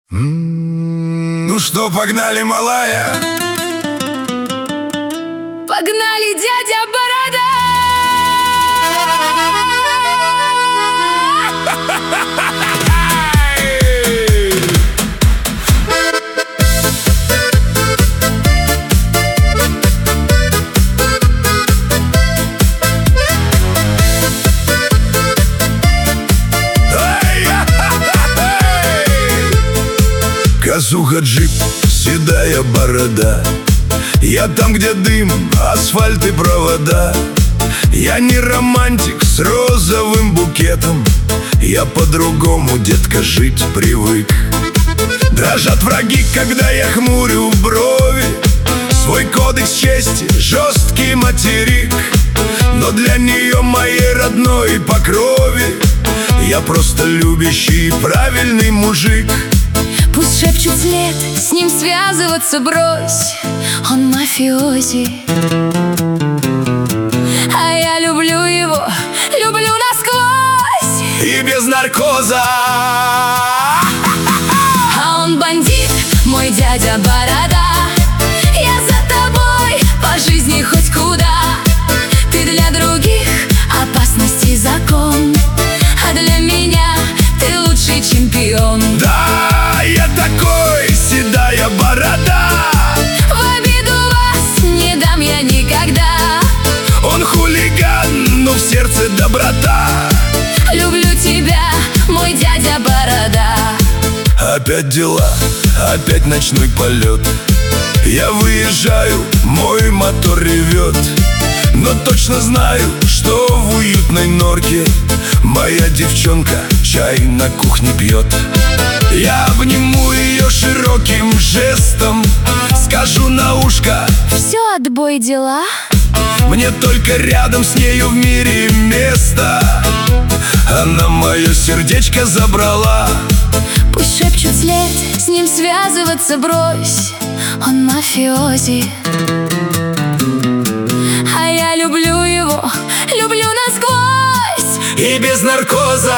Ну что, погнали, малая? Погнали, дядя Борода! Казуха, джип, седая борода. Я там, где дым, асфальт и провода. Я не романтик с розовым букетом. Я по-другому, детка, жить привык. Дрожат враги, когда я хмурю брови. Свой кодекс чести, жесткий материк. Но для нее, моей родной по крови, я просто любящий и правильный мужик. Пусть шепчут след, с ним связываться брось. Он мафиози, а я люблю его, люблю насквозь. И без наркоза. А он бандит, мой дядя Борода. Я за тобой по жизни хоть куда. Ты для других опасности закон, а для меня ты лучший чемпион. Да, я такой, седая борода. В обиду вас не дам я никогда. Он хулиган, но в сердце доброта. Люблю тебя, мой дядя Борода. Опять дела, опять ночной полет. Я выезжаю, мой мотор ревет. Но точно знаю, что в уютной норке моя девчонка чай на кухне пьет. Я обниму ее широким жестом, скажу на ушко: все, отбой, дела. мне только рядом с нею в мире место. Она мое сердечко забрала. Пусть шепчут след, с ним связываться брось. Он мафиози, а я люблю его, люблю насквозь. И без наркоза.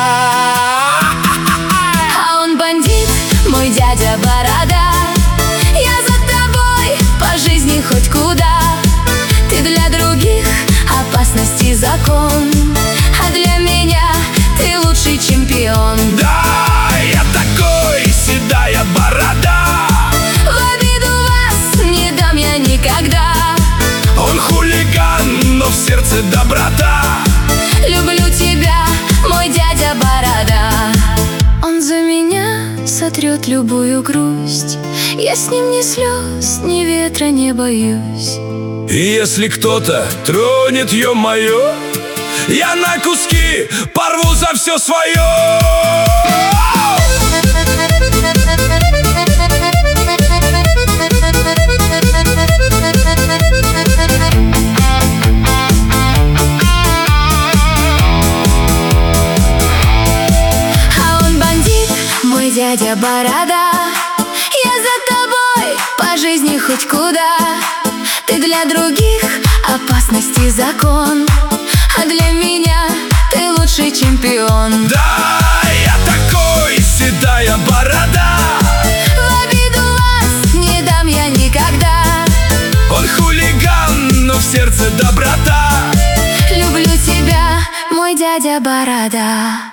А он бандит, мой дядя Борода. Я за тобой по жизни хоть куда. Ты для других опасности закон, а для меня ты лучший чемпион. Да, я такой, седая борода. В обиду вас не дам я никогда. Он хулиган, но в сердце доброта. Люблю тебя, мой дядя Борода. Он за меня сотрет любую грусть. Я с ним ни слез, ни ветра не боюсь. И если кто-то тронет ё-моё, я на куски порву за все свое. А он бандит, мой дядя Борода. Я за тобой по жизни хоть куда. Ты для других опасности закон, а для меня ты лучший чемпион. Да, я такой, седая борода. В обиду вас не дам я никогда. Он хулиган, но в сердце доброта. Люблю тебя, мой дядя Борода.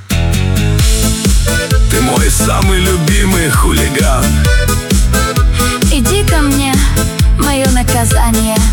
Ты мой самый любимый хулиган. Иди ко мне, мое наказание.